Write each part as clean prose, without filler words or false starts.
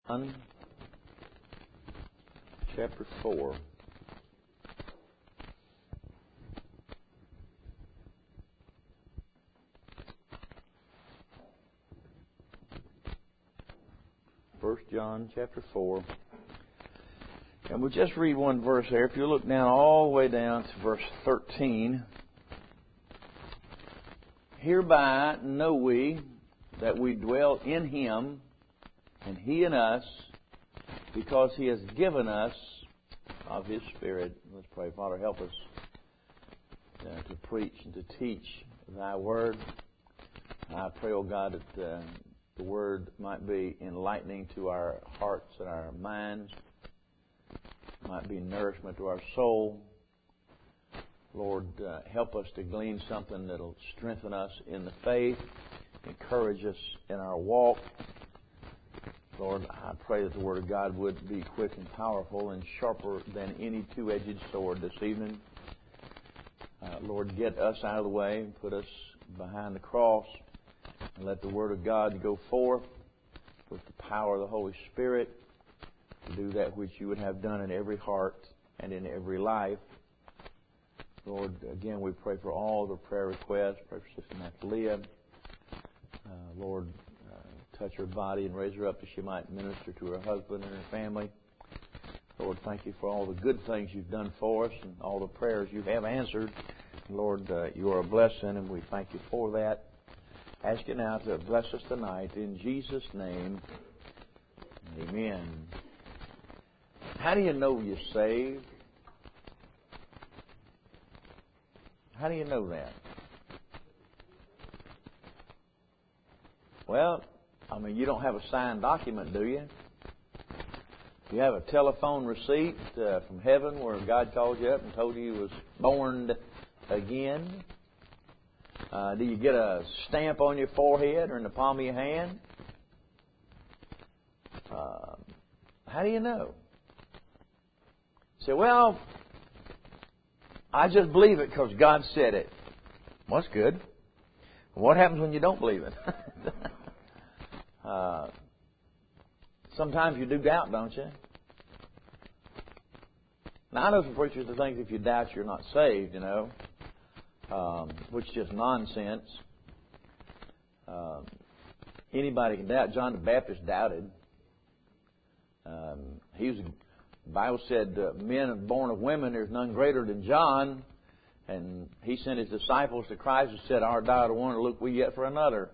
John chapter 4. First John chapter 4. And we'll just read one verse there. If you look down all the way down to verse 13. Hereby know we that we dwell in Him, and He in us, because He has given us of His Spirit. Let's pray. Father, help us to preach and to teach Thy Word. I pray, O God, that the Word might be enlightening to our hearts and our minds, might be nourishment to our soul. Lord, help us to glean something that will strengthen us in the faith, encourage us in our walk. Lord, I pray that the Word of God would be quick and powerful and sharper than any two-edged sword this evening. Lord, get us out of the way, put us behind the cross, and let the Word of God go forth with the power of the Holy Spirit to do that which You would have done in every heart and in every life. Lord, again, we pray for all the prayer requests. Pray for Sister Natalia. Lord, touch her body and raise her up that she might minister to her husband and her family. Lord, thank You for all the good things You've done for us and all the prayers You have answered. Lord, You are a blessing, and we thank You for that. Ask You now to bless us tonight in Jesus' name. Amen. How do you know you're saved? How do you know that? Well, you don't have a signed document, do you? You have a telephone receipt from heaven where God called you up and told you You was born again? Do you get a stamp on your forehead or in the palm of your hand? How do you know? You say, well, I just believe it because God said it. Well, that's good. What happens when you don't believe it? Sometimes you do doubt, don't you? Now, I know some preachers that think if you doubt you're not saved, which is just nonsense. Anybody can doubt. John the Baptist doubted. The Bible said, men born of women, there's none greater than John. And he sent his disciples to Christ and said, our died of one, look we yet for another.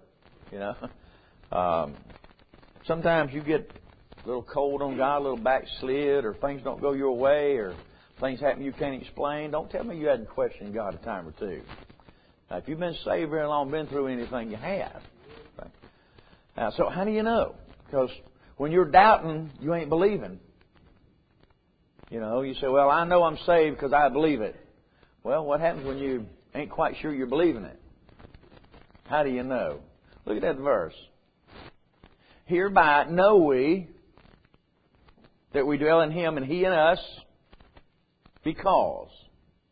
Sometimes you get a little cold on God, a little backslid, or things don't go your way, or things happen you can't explain. Don't tell me you hadn't questioned God a time or two. Now, if you've been saved very long, been through anything, you have. Now, so how do you know? Because when you're doubting, you ain't believing. You say, well, I know I'm saved because I believe it. Well, what happens when you ain't quite sure you're believing it? How do you know? Look at that verse. Hereby know we that we dwell in Him and He in us, because.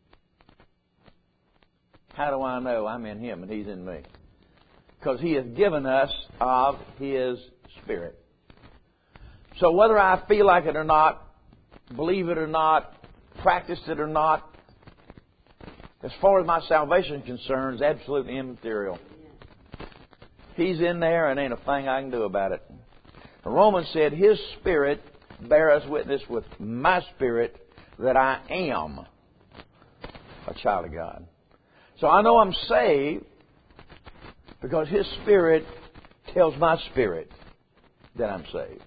How do I know I'm in Him and He's in me? Because He has given us of His Spirit. So whether I feel like it or not, believe it or not, practice it or not, as far as my salvation is concerned, is absolutely immaterial. He's in there and ain't a thing I can do about it. Romans said, His Spirit beareth witness with my spirit that I am a child of God. So I know I'm saved because His Spirit tells my spirit that I'm saved.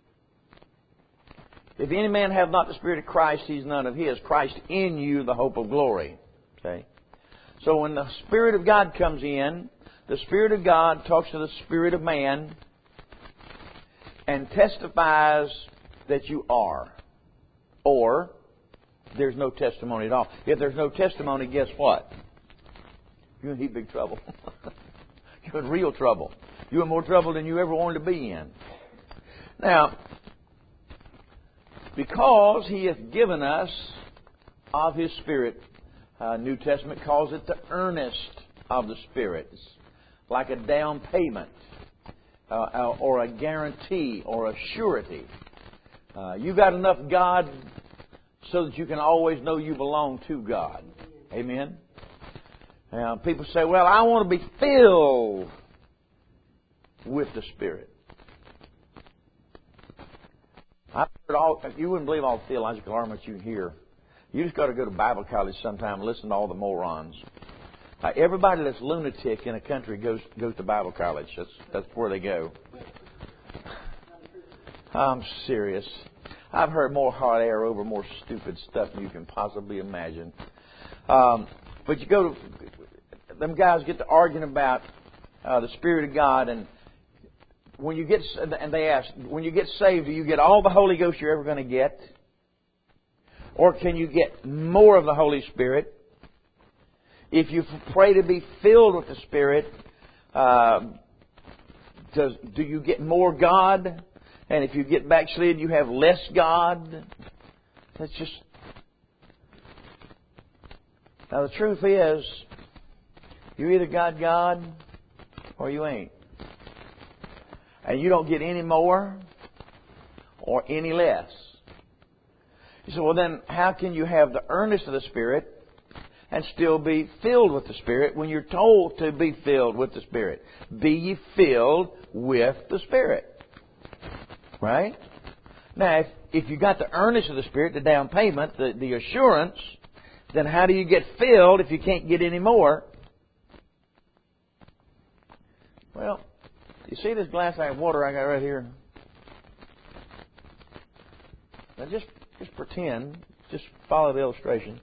If any man have not the Spirit of Christ, he's none of His. Christ in you, the hope of glory. Okay? So when the Spirit of God comes in, the Spirit of God talks to the spirit of man and testifies that you are. Or there's no testimony at all. If there's no testimony, guess what? You're in big trouble. You're in real trouble. You're in more trouble than you ever wanted to be in. Now, because He hath given us of His Spirit, New Testament calls it the earnest of the Spirit. It's like a down payment. or a guarantee or a surety. You got enough God so that you can always know you belong to God. Amen? Now, people say, well, I want to be filled with the Spirit. You wouldn't believe all the theological arguments you hear. You just got to go to Bible college sometime and listen to all the morons. Everybody that's lunatic in a country goes to Bible college. That's where they go. I'm serious. I've heard more hot air over more stupid stuff than you can possibly imagine. But you go to them guys get to arguing about the Spirit of God, and when you get and they ask, when you get saved, do you get all the Holy Ghost you're ever going to get, or can you get more of the Holy Spirit? If you pray to be filled with the Spirit, do you get more God? And if you get backslid, you have less God? That's just... Now the truth is, you either got God or you ain't. And you don't get any more or any less. You say, well then, how can you have the earnest of the Spirit and still be filled with the Spirit when you're told to be filled with the Spirit? Be ye filled with the Spirit. Right? Now, if you got the earnest of the Spirit, the down payment, the assurance, then how do you get filled if you can't get any more? Well, you see this glass of water I got right here? Now just pretend, just follow the illustration.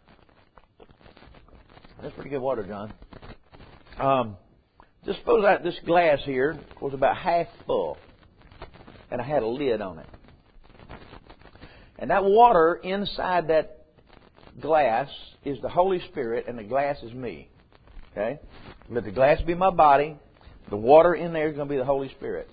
That's pretty good water, John. Just suppose that this glass here was about half full, and I had a lid on it. And that water inside that glass is the Holy Spirit, and the glass is me. Okay? Let the glass be my body. The water in there is going to be the Holy Spirit.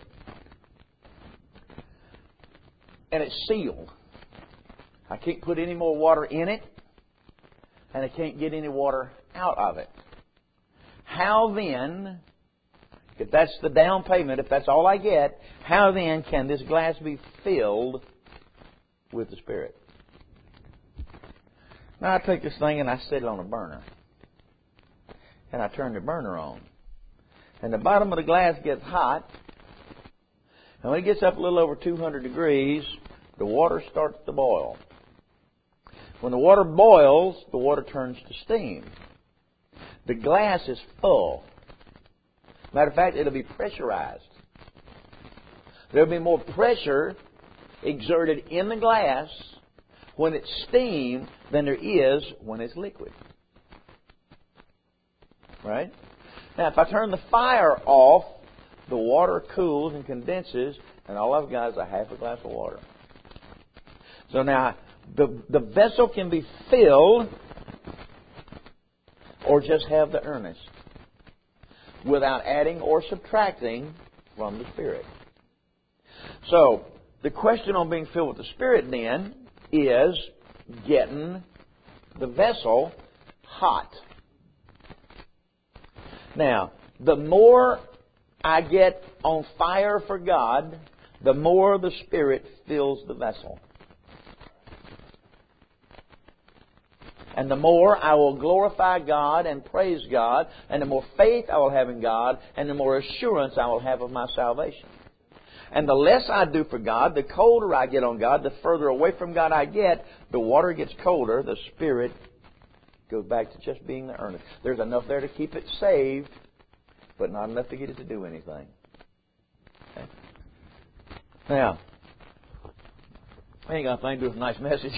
And it's sealed. I can't put any more water in it, and I can't get any water out of it. How then, if that's the down payment, if that's all I get, how then can this glass be filled with the Spirit? Now I take this thing and I set it on a burner. And I turn the burner on. And the bottom of the glass gets hot. And when it gets up a little over 200 degrees, the water starts to boil. When the water boils, the water turns to steam. The glass is full. Matter of fact, it'll be pressurized. There'll be more pressure exerted in the glass when it's steam than there is when it's liquid. Right? Now, if I turn the fire off, the water cools and condenses, and all I've got is a half a glass of water. So now, the vessel can be filled or just have the earnest without adding or subtracting from the Spirit. So, the question on being filled with the Spirit then is getting the vessel hot. Now, the more I get on fire for God, the more the Spirit fills the vessel. And the more I will glorify God and praise God, and the more faith I will have in God, and the more assurance I will have of my salvation. And the less I do for God, the colder I get on God, the further away from God I get, the water gets colder, the Spirit goes back to just being the earnest. There's enough there to keep it saved, but not enough to get it to do anything. Okay. Now, I ain't got a thing to do with a nice message.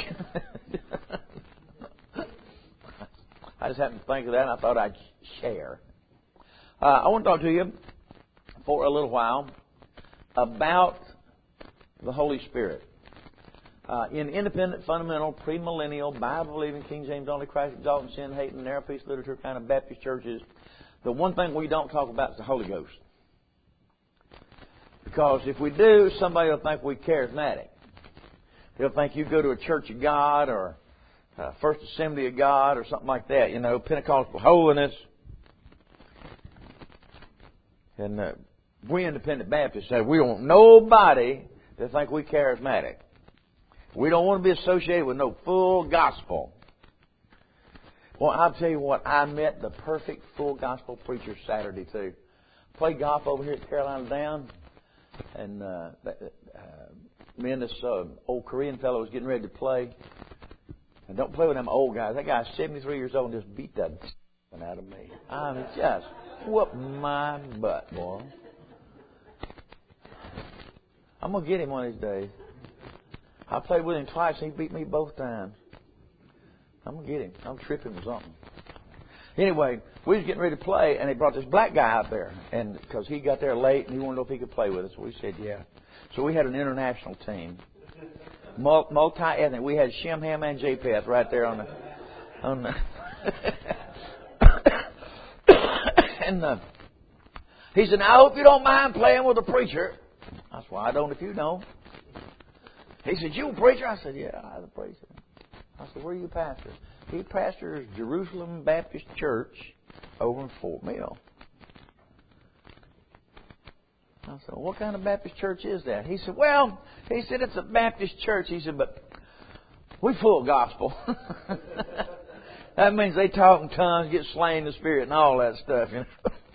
I just happened to think of that and I thought I'd share. I want to talk to you for a little while about the Holy Spirit. In independent, fundamental, premillennial, Bible-believing, King James only, Christ-exalting, sin-hating, narrow-peace literature kind of Baptist churches, the one thing we don't talk about is the Holy Ghost. Because if we do, somebody will think we're charismatic. They'll think you go to a Church of God or First Assembly of God or something like that, you know, Pentecostal holiness. And we independent Baptists say we don't want nobody to think we charismatic. We don't want to be associated with no full gospel. Well, I'll tell you what, I met the perfect full gospel preacher Saturday too. Played golf over here at Carolina Down, and me and this old Korean fellow was getting ready to play. And don't play with them old guys. That guy's 73 years old and just beat that out of me. I mean, just whoop my butt, boy. I'm going to get him one of these days. I played with him twice and he beat me both times. I'm going to get him. I'm tripping or something. Anyway, we was getting ready to play and they brought this black guy out there. And because he got there late and he wanted to know if he could play with us. We said, yeah. So we had an international team. Multi-ethnic. We had Shem, Ham, and Japheth right there on the and he said, "I hope you don't mind playing with a preacher." I said, "Well, I don't if you don't." He said, "You a preacher?" I said, "Yeah, I'm a preacher." I said, "Where are you pastor?" He pastors Jerusalem Baptist Church over in Fort Mill. I said, "What kind of Baptist church is that?" He said, "Well," he said, "it's a Baptist church." He said, "But we full of gospel." That means they talk in tongues, get slain in the Spirit, and all that stuff. You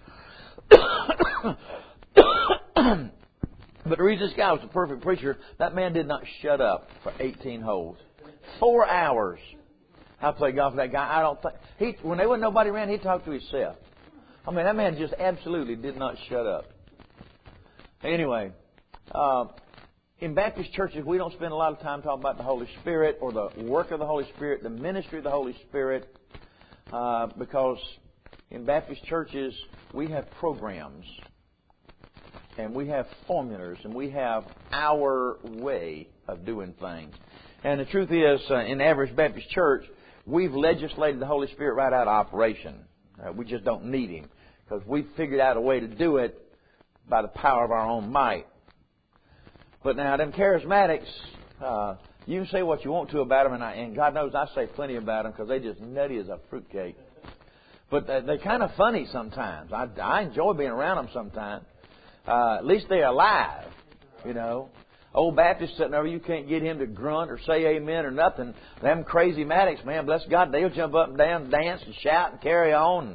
know? But the reason this guy was a perfect preacher, that man did not shut up for 18 holes. 4 hours. I played golf with that guy. I don't think when there wasn't nobody around, he talked to himself. I mean, that man just absolutely did not shut up. Anyway, in Baptist churches, we don't spend a lot of time talking about the Holy Spirit or the work of the Holy Spirit, the ministry of the Holy Spirit, because in Baptist churches, we have programs, and we have formulas, and we have our way of doing things. And the truth is, in the average Baptist church, we've legislated the Holy Spirit right out of operation. We just don't need Him, because we've figured out a way to do it by the power of our own might. But now, them charismatics, you can say what you want to about them, and God knows I say plenty about them because they just nutty as a fruitcake. But they're kind of funny sometimes. I enjoy being around them sometimes. At least they're alive, you know. Old Baptist sitting over, you can't get him to grunt or say amen or nothing. Them crazy matics, man, bless God, they'll jump up and down, dance and shout and carry on.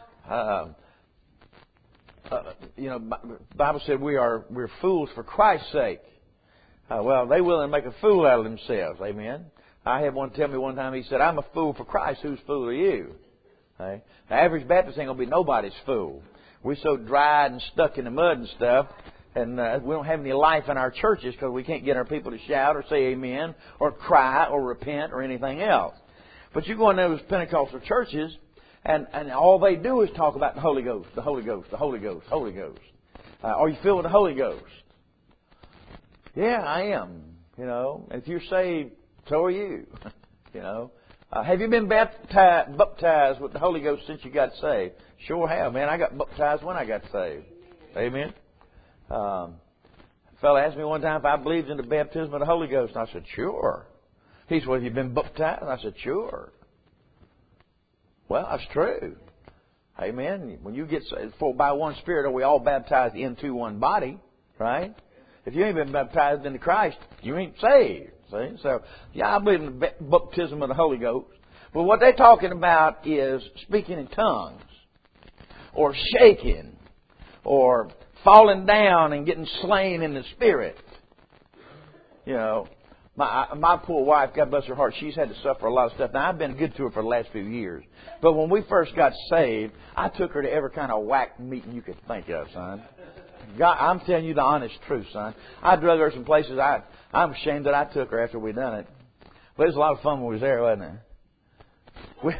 You know, the Bible said we're fools for Christ's sake. Well, they willing to make a fool out of themselves. Amen. I had one tell me one time. He said, "I'm a fool for Christ. Whose fool are you?" Okay? The average Baptist ain't gonna be nobody's fool. We're so dried and stuck in the mud and stuff, and we don't have any life in our churches because we can't get our people to shout or say amen or cry or repent or anything else. But you go in those Pentecostal churches, and all they do is talk about the Holy Ghost, the Holy Ghost, the Holy Ghost, Holy Ghost. Are you filled with the Holy Ghost? Yeah, I am. You know, if you're saved, so are you. You know, have you been baptized with the Holy Ghost since you got saved? Sure have, man. I got baptized when I got saved. Amen. A fellow asked me one time if I believed in the baptism of the Holy Ghost, and I said, "Sure." He said, "Well, have you been baptized?" And I said, "Sure." Well, that's true. Amen. When you get saved, for by one Spirit are we all baptized into one body, right? If you ain't been baptized into Christ, you ain't saved. See? So, yeah, I believe in the baptism of the Holy Ghost. But what they're talking about is speaking in tongues, or shaking, or falling down and getting slain in the Spirit. You know, my poor wife, God bless her heart, she's had to suffer a lot of stuff. Now, I've been good to her for the last few years. But when we first got saved, I took her to every kind of whack meeting you could think of, son. God, I'm telling you the honest truth, son. I drug her some places I'm ashamed that I took her after we done it. But it was a lot of fun when we was there, wasn't it?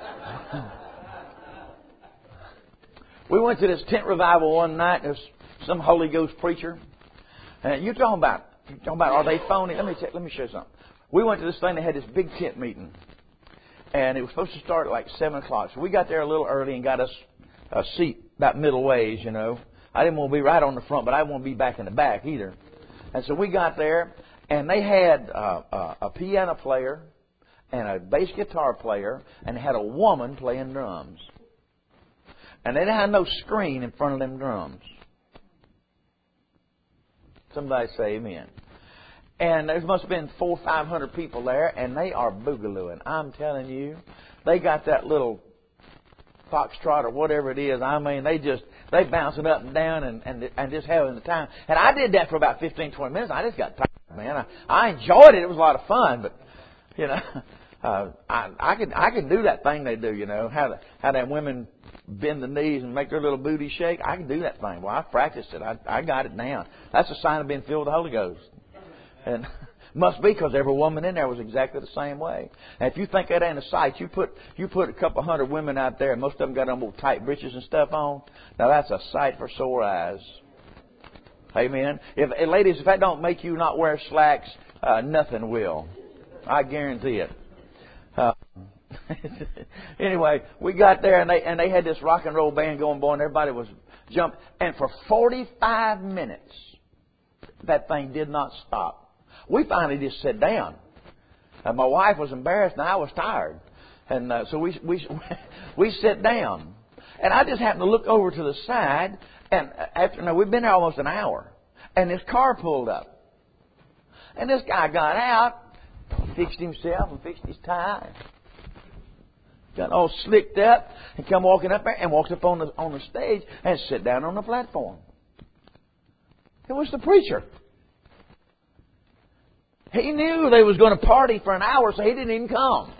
We went to this tent revival one night. There was some Holy Ghost preacher. And you're talking about, are they phony? Let me show you something. We went to this thing. They had this big tent meeting. And it was supposed to start at like 7 o'clock. So we got there a little early and got us a seat about middle ways, you know. I didn't want to be right on the front, but I didn't want to be back in the back either. And so we got there, and they had a piano player and a bass guitar player, and they had a woman playing drums. And they didn't have no screen in front of them drums. Somebody say amen. And there must have been 400 or 500 people there, and they are boogalooing. I'm telling you, they got that little foxtrot or whatever it is. I mean, they bouncing up and down and just having the time. And I did that for about 15, 20 minutes. I just got tired, man. I enjoyed it. It was a lot of fun, but you know, I can do that thing they do. You know how them women bend the knees and make their little booty shake. I can do that thing. Well, I practiced it. I got it down. That's a sign of being filled with the Holy Ghost. And must be because every woman in there was exactly the same way. And if you think that ain't a sight, you put a couple hundred women out there, and most of them got them little tight breeches and stuff on. Now that's a sight for sore eyes. Amen. Ladies, if that don't make you not wear slacks, nothing will. I guarantee it. Anyway, we got there and they had this rock and roll band going, boy, and everybody was jumping. And for 45 minutes, that thing did not stop. We finally just sat down. My wife was embarrassed and I was tired. And so we sat down. And I just happened to look over to the side. And we've been there almost an hour. And this car pulled up. And this guy got out, fixed himself and fixed his tie. Got all slicked up and come walking up there and walked up on the stage and sat down on the platform. It was the preacher. He knew they was going to party for an hour, so he didn't even come.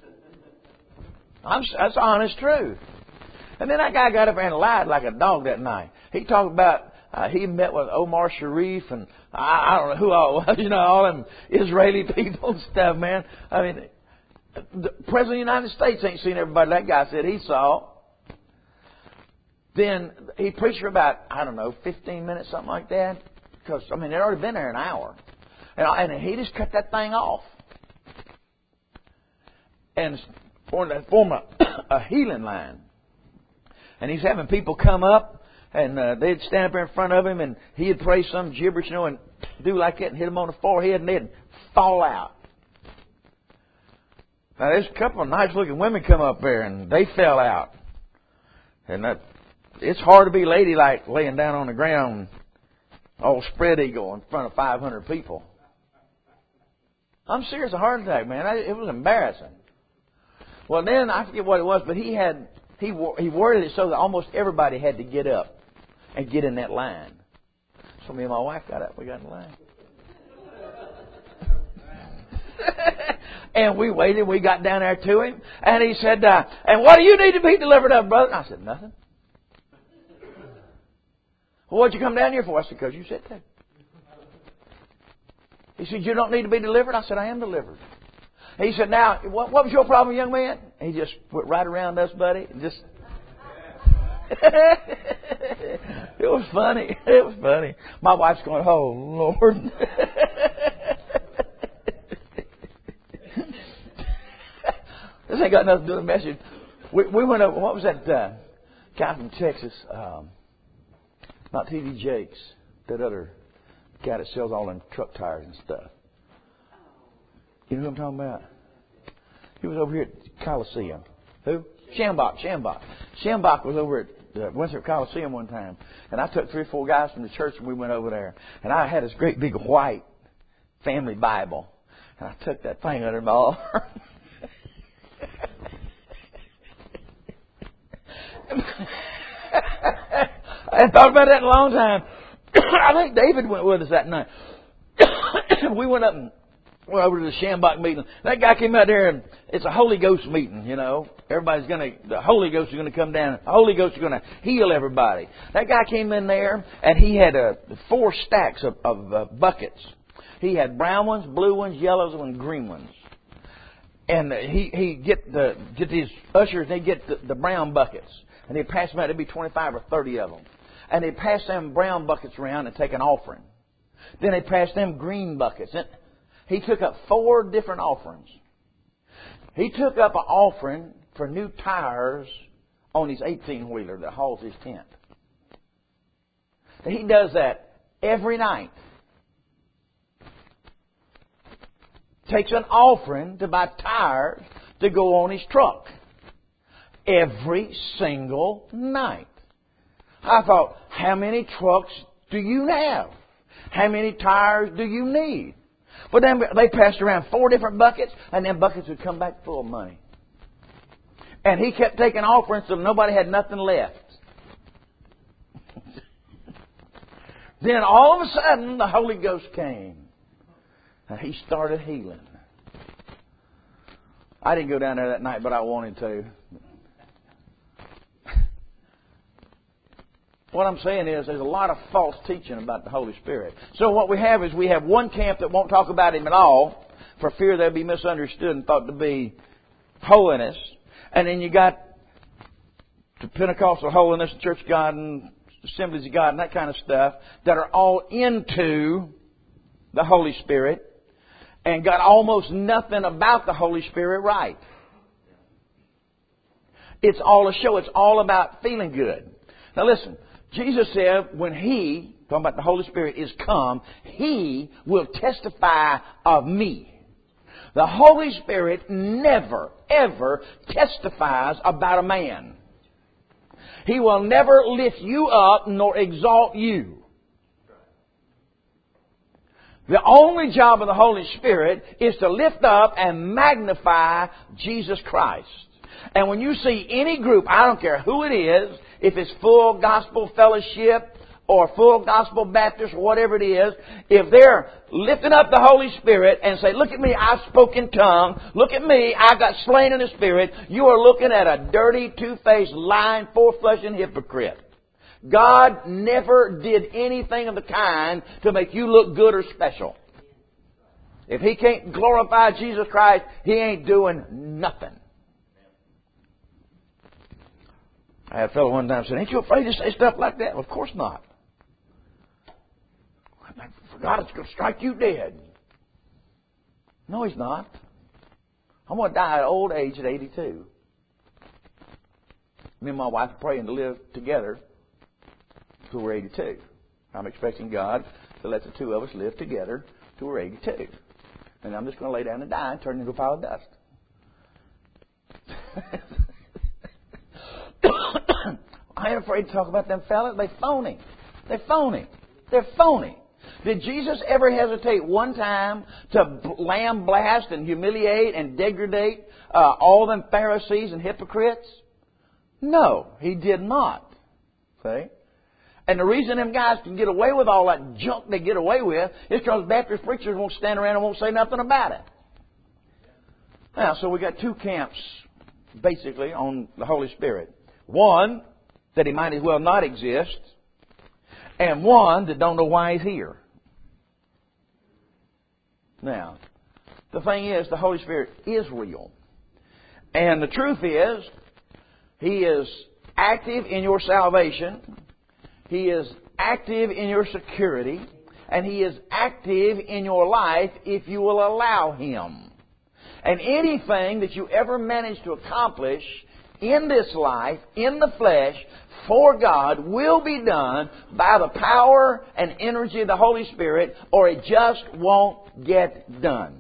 That's honest truth. And then that guy got up there and lied like a dog that night. He talked about he met with Omar Sharif and I don't know who all was, all them Israeli people and stuff, man. I mean, the President of the United States ain't seen everybody that guy said he saw. Then he preached for about, 15 minutes, something like that. Because, they'd already been there an hour. And he just cut that thing off. And formed a healing line. And he's having people come up, and they'd stand up there in front of him, and he'd pray some gibberish, and do like that, and hit them on the forehead, and they'd fall out. Now, there's a couple of nice-looking women come up there, and they fell out. And it's hard to be ladylike laying down on the ground, all spread eagle in front of 500 people. I'm serious, a heart attack, man. It was embarrassing. Well, then I forget what it was, but he worded it so that almost everybody had to get up and get in that line. So me and my wife got up. We got in the line. And we waited. We got down there to him. And he said, and what do you need to be delivered of, brother? And I said, nothing. Well, what'd you come down here for? I said, because you said that. He said, you don't need to be delivered? I said, I am delivered. He said, now, what was your problem, young man? He just went right around us, buddy. Just It was funny. It was funny. My wife's going, oh, Lord. This ain't got nothing to do with the message. We went over, what was that guy from Texas? Not T.D. Jakes. That other guy that sells all them truck tires and stuff. You know who I'm talking about? He was over here at Coliseum. Who? Shambach. Shambach was over at the Winthrop Coliseum one time. And I took 3 or 4 guys from the church and we went over there. And I had this great big white family Bible. And I took that thing under my arm. I hadn't thought about that in a long time. I think David went with us that night. We went up and went over to the Shambach meeting. That guy came out there and it's a Holy Ghost meeting, you know. The Holy Ghost is going to come down. The Holy Ghost is going to heal everybody. That guy came in there and he had 4 stacks of buckets. He had brown ones, blue ones, yellows, and green ones. And he get these ushers, they get the brown buckets. And they pass them out. There'd be 25 or 30 of them. And they pass them brown buckets around and take an offering. Then they pass them green buckets. And he took up 4 different offerings. He took up an offering for new tires on his 18-wheeler that hauls his tent. He does that every night. Takes an offering to buy tires to go on his truck. Every single night. I thought, how many trucks do you have? How many tires do you need? But then they passed around 4 different buckets, and then buckets would come back full of money. And he kept taking offerings so nobody had nothing left. Then all of a sudden, the Holy Ghost came. And he started healing. I didn't go down there that night, but I wanted to. What I'm saying is there's a lot of false teaching about the Holy Spirit. So what we have is we have one camp that won't talk about Him at all for fear they'll be misunderstood and thought to be holiness. And then you got the Pentecostal holiness, Church of God, and Assemblies of God, and that kind of stuff that are all into the Holy Spirit and got almost nothing about the Holy Spirit right. It's all a show. It's all about feeling good. Now listen, Jesus said when He, talking about the Holy Spirit, is come, He will testify of me. The Holy Spirit never, ever testifies about a man. He will never lift you up nor exalt you. The only job of the Holy Spirit is to lift up and magnify Jesus Christ. And when you see any group, I don't care who it is, if it's Full Gospel Fellowship or Full Gospel Baptist or whatever it is, if they're lifting up the Holy Spirit and say, look at me, I spoke in tongues, look at me, I got slain in the Spirit, you are looking at a dirty, two-faced, lying, four-flushing hypocrite. God never did anything of the kind to make you look good or special. If He can't glorify Jesus Christ, He ain't doing nothing. I had a fellow one time said, ain't you afraid to say stuff like that? Well, of course not. For God, it's going to strike you dead. No, He's not. I'm going to die at old age at 82. Me and my wife are praying to live together till we're 82. I'm expecting God to let the two of us live together till we're 82. And I'm just going to lay down and die and turn into a pile of dust. I ain't afraid to talk about them fellas. They're phony. They're phony. They're phony. Did Jesus ever hesitate one time to lamb blast and humiliate and degrade all them Pharisees and hypocrites? No, He did not. See? And the reason them guys can get away with all that junk they get away with is because Baptist preachers won't stand around and won't say nothing about it. Now, so we got two camps, basically, on the Holy Spirit. One, that He might as well not exist. And one that don't know why He's here. Now, the thing is, the Holy Spirit is real. And the truth is, He is active in your salvation. He is active in your security. And He is active in your life if you will allow Him. And anything that you ever manage to accomplish in this life, in the flesh, for God, will be done by the power and energy of the Holy Spirit, or it just won't get done.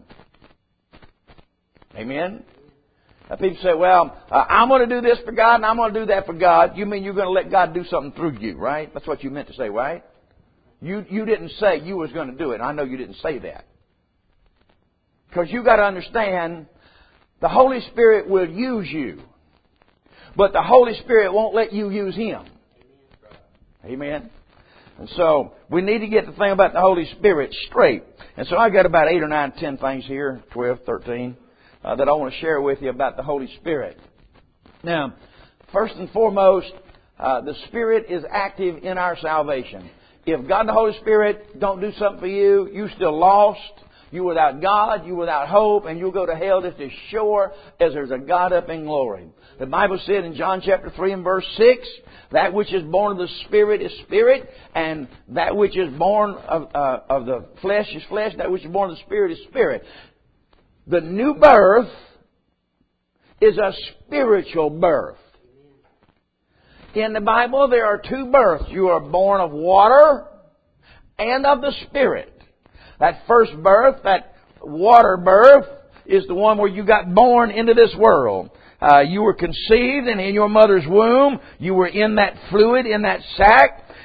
Amen? Now people say, well, I'm going to do this for God and I'm going to do that for God. You mean you're going to let God do something through you, right? That's what you meant to say, right? You didn't say you was going to do it. I know you didn't say that. Because you got to understand, the Holy Spirit will use you. But the Holy Spirit won't let you use Him. Amen? And so, we need to get the thing about the Holy Spirit straight. And so, I've got about 8 or 9, 10 things here, 12, 13, that I want to share with you about the Holy Spirit. Now, first and foremost, the Spirit is active in our salvation. If God the Holy Spirit don't do something for you, you're still lost. You're without God, you're without hope, and you'll go to hell just as sure as there's a God up in glory. The Bible said in John chapter 3 and verse 6, that which is born of the Spirit is spirit, and that which is born of the flesh is flesh, that which is born of the Spirit is spirit. The new birth is a spiritual birth. In the Bible, there are two births. You are born of water and of the Spirit. That first birth, that water birth, is the one where you got born into this world. You were conceived, and in your mother's womb, you were in that fluid, in that sac,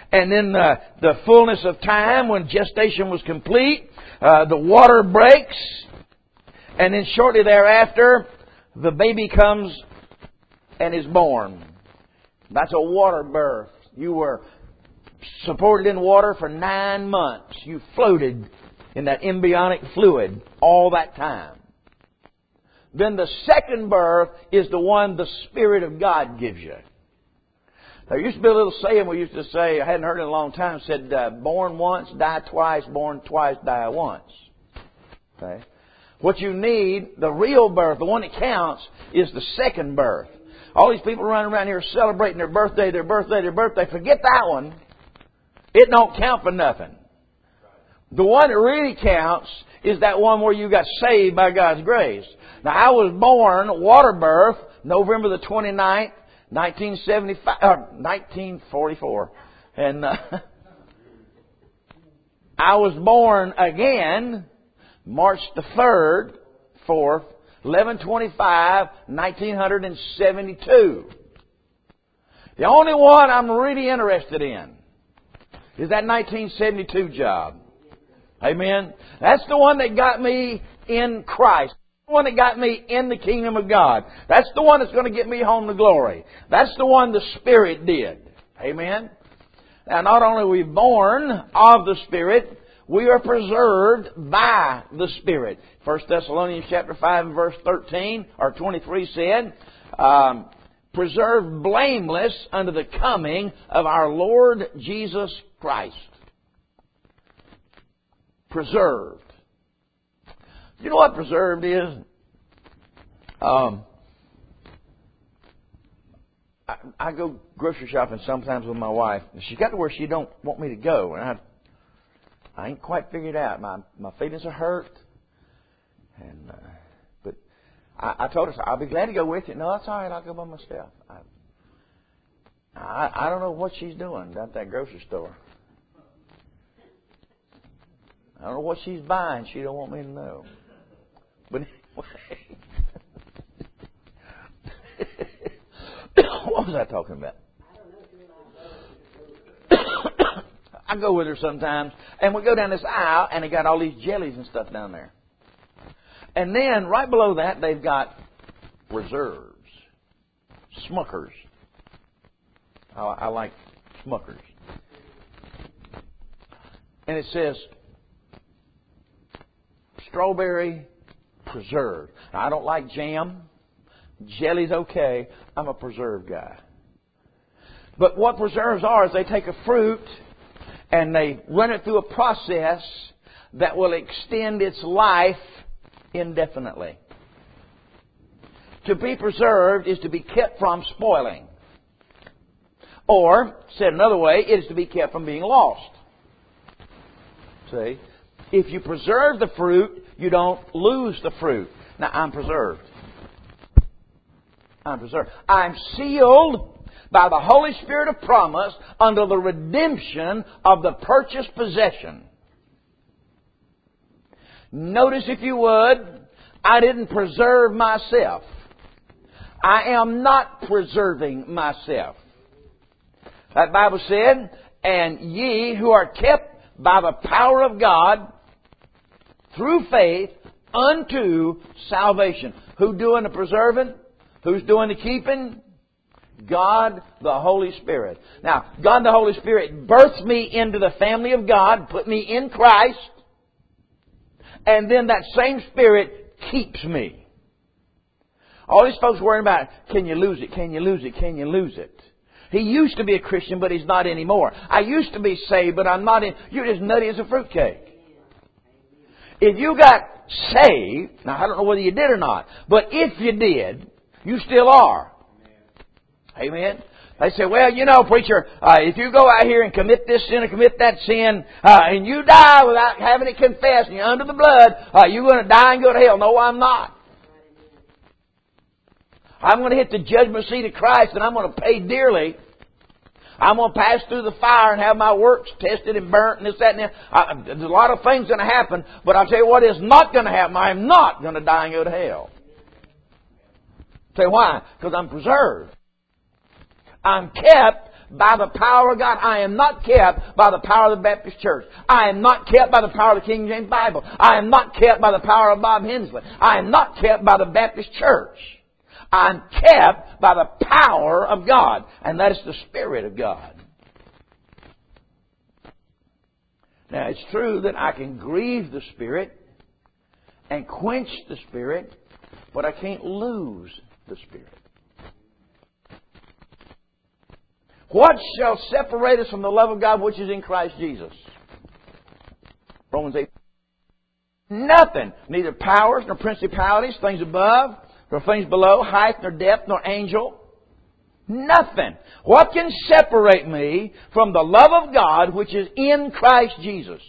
And then the fullness of time, when gestation was complete, the water breaks. And then shortly thereafter, the baby comes and is born. That's a water birth. You were supported in water for 9 months. You floated in that embryonic fluid all that time. Then the second birth is the one the Spirit of God gives you. There used to be a little saying we used to say, I hadn't heard it in a long time, said, born once, die twice, born twice, die once. Okay? What you need, the real birth, the one that counts, is the second birth. All these people running around here celebrating their birthday. Forget that one. It don't count for nothing. The one that really counts is that one where you got saved by God's grace. Now, I was born, water birth, November the 29th, 1944. And I was born again, March the 3rd, 4th, 11/25, 1972. The only one I'm really interested in is that 1972 job. Amen. That's the one that got me in Christ. The one that got me in the kingdom of God. That's the one that's going to get me home to glory. That's the one the Spirit did. Amen. Now, not only are we born of the Spirit, we are preserved by the Spirit. 1 Thessalonians chapter 5 and verse 13 or 23 said, preserved blameless unto the coming of our Lord Jesus Christ. Preserved. You know what preserved is? I go grocery shopping sometimes with my wife. She got to where she don't want me to go, and I ain't quite figured out. My feelings are hurt, and but I told her, I'll be glad to go with you. No, that's all right. I'll go by myself. I don't know what she's doing down at that grocery store. I don't know what she's buying. She don't want me to know. But anyway, what was I talking about? I go with her sometimes, and we go down this aisle, and they got all these jellies and stuff down there. And then right below that, they've got preserves, Smuckers. I like Smuckers. And it says strawberry preserve. Now, I don't like jam. Jelly's okay. I'm a preserve guy. But what preserves are is they take a fruit and they run it through a process that will extend its life indefinitely. To be preserved is to be kept from spoiling. Or, said another way, it is to be kept from being lost. See? If you preserve the fruit, you don't lose the fruit. Now, I'm preserved. I'm preserved. I'm sealed by the Holy Spirit of promise unto the redemption of the purchased possession. Notice, if you would, I didn't preserve myself. I am not preserving myself. That Bible said, and ye who are kept by the power of God through faith unto salvation. Who doing the preserving? Who's doing the keeping? God the Holy Spirit. Now, God the Holy Spirit birthed me into the family of God, put me in Christ, and then that same Spirit keeps me. All these folks worrying about, can you lose it? Can you lose it? Can you lose it? He used to be a Christian, but he's not anymore. I used to be saved, but I'm not. You're as nutty as a fruitcake. If you got saved, now I don't know whether you did or not, but if you did, you still are. Amen. They say, well, you know, preacher, if you go out here and commit this sin or commit that sin, and you die without having it confessed, and you're under the blood, you're going to die and go to hell. No, I'm not. I'm going to hit the judgment seat of Christ, and I'm going to pay dearly. I'm going to pass through the fire and have my works tested and burnt and this, that, and that. There's a lot of things going to happen, but I'll tell you what is not going to happen. I'm not going to die and go to hell. Say why? Because I'm preserved. I'm kept by the power of God. I am not kept by the power of the Baptist Church. I am not kept by the power of the King James Bible. I am not kept by the power of Bob Hensley. I am not kept by the Baptist Church. I'm kept by the power of God, and that is the Spirit of God. Now, it's true that I can grieve the Spirit and quench the Spirit, but I can't lose the Spirit. What shall separate us from the love of God which is in Christ Jesus? Romans 8. Nothing. Neither powers nor principalities, things above nor things below, height nor depth nor angel. Nothing. What can separate me from the love of God which is in Christ Jesus?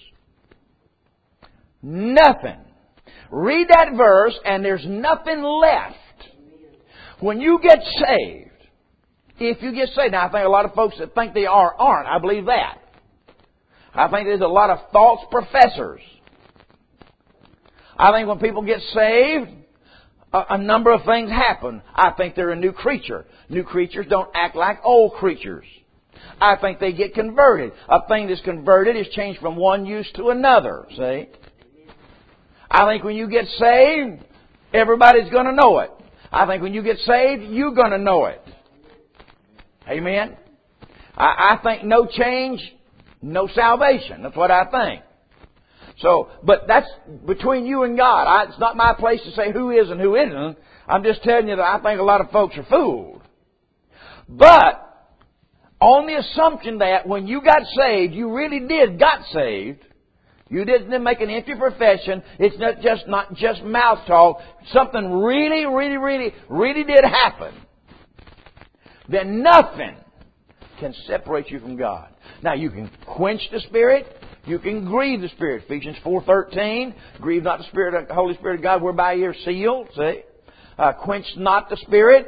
Nothing. Read that verse and there's nothing left. When you get saved, if you get saved, now I think a lot of folks that think they aren't. I believe that. I think there's a lot of false professors. I think when people get saved, a number of things happen. I think they're a new creature. New creatures don't act like old creatures. I think they get converted. A thing that's converted is changed from one use to another. See? I think when you get saved, everybody's going to know it. I think when you get saved, you're going to know it. Amen? I think no change, no salvation. That's what I think. So, but that's between you and God. It's not my place to say who is and who isn't. I'm just telling you that I think a lot of folks are fooled. But, on the assumption that when you got saved, you really got saved. You didn't make an empty profession. It's not just mouth talk. Something really did happen. Then nothing can separate you from God. Now you can quench the Spirit. You can grieve the Spirit. Ephesians 4:13. Grieve not the Holy Spirit of God, whereby you are sealed. See? Quench not the Spirit.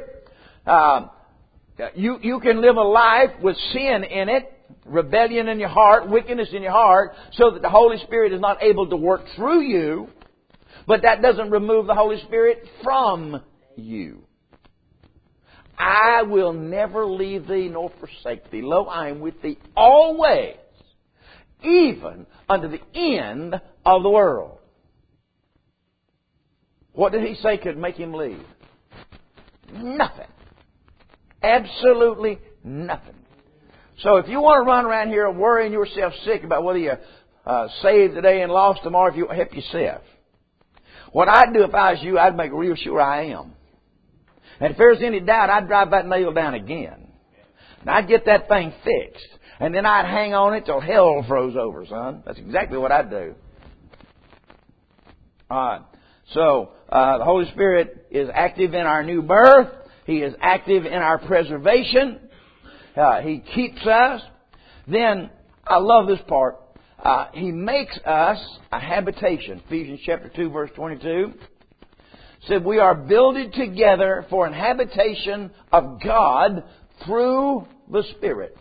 You can live a life with sin in it, rebellion in your heart, wickedness in your heart, so that the Holy Spirit is not able to work through you. But that doesn't remove the Holy Spirit from you. I will never leave thee nor forsake thee. Lo, I am with thee always, even unto the end of the world. What did he say could make him leave? Nothing. Absolutely nothing. So if you want to run around here worrying yourself sick about whether you're saved today and lost tomorrow, if you help yourself. What I'd do if I was you, I'd make real sure I am. And if there's any doubt, I'd drive that nail down again. And I'd get that thing fixed. And then I'd hang on it till hell froze over, son. That's exactly what I'd do. Alright. So, the Holy Spirit is active in our new birth. He is active in our preservation. He keeps us. Then, I love this part. He makes us a habitation. Ephesians chapter 2, verse 22. Said we are builded together for an habitation of God through the Spirit.